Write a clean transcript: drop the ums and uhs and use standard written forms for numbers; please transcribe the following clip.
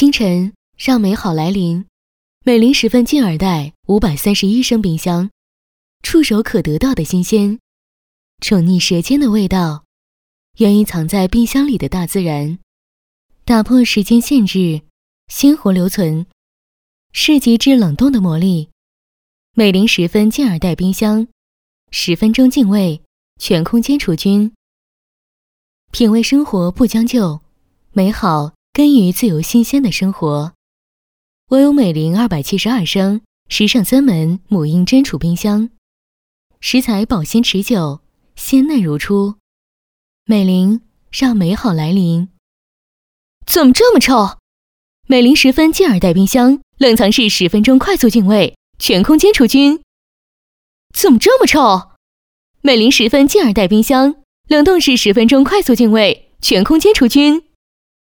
清晨，让美好来临。美林十分敬而待531升冰箱，触手可得到的新鲜，宠溺舌尖的味道，源于藏在冰箱里的大自然，打破时间限制，鲜活留存，是极致冷冻的魔力。美林十分敬而待冰箱，10分钟净味，全空间除菌。品味生活不将就，美好根于自由新鲜的生活。我有美林272升时尚3门母婴蒸储冰箱，食材保鲜持久，鲜嫩如初。美林让美好来临。怎么这么臭？美林十分敬而待冰箱冷藏室10分钟快速净味，全空间除菌。怎么这么臭？美林十分敬而待冰箱冷冻室10分钟快速净味，全空间除菌。